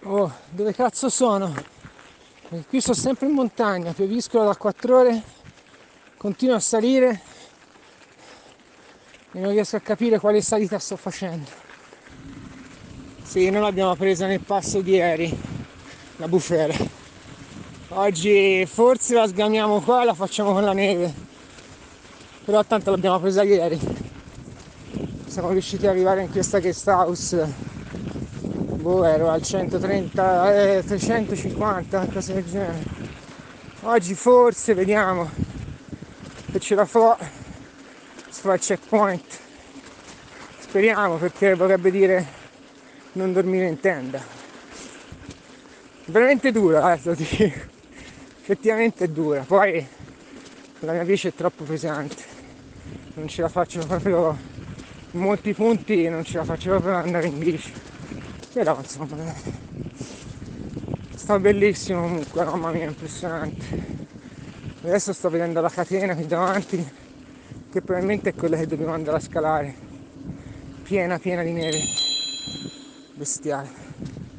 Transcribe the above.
Oh, dove cazzo sono? Perché qui sto sempre in montagna, pioviscono da 4 ore, continuo a salire e non riesco a capire quale salita sto facendo. Sì, noi l'abbiamo presa nel passo di ieri, la bufera. Oggi forse la sgamiamo qua e la facciamo con la neve, però tanto l'abbiamo presa ieri. Siamo riusciti ad arrivare in questa guest house. Boh, ero al 130, 350, cose del genere. Oggi forse vediamo che ce la fa, si fa il checkpoint. Speriamo, perché vorrebbe dire non dormire in tenda. È veramente dura, lo dico. Effettivamente è dura. Poi la mia bici è troppo pesante. Non ce la faccio proprio, in molti punti non ce la faccio proprio ad andare in bici. Però insomma, sta bellissimo comunque, mamma mia, impressionante. Adesso sto vedendo la catena qui davanti, che probabilmente è quella che dobbiamo andare a scalare, piena piena di neve, bestiale.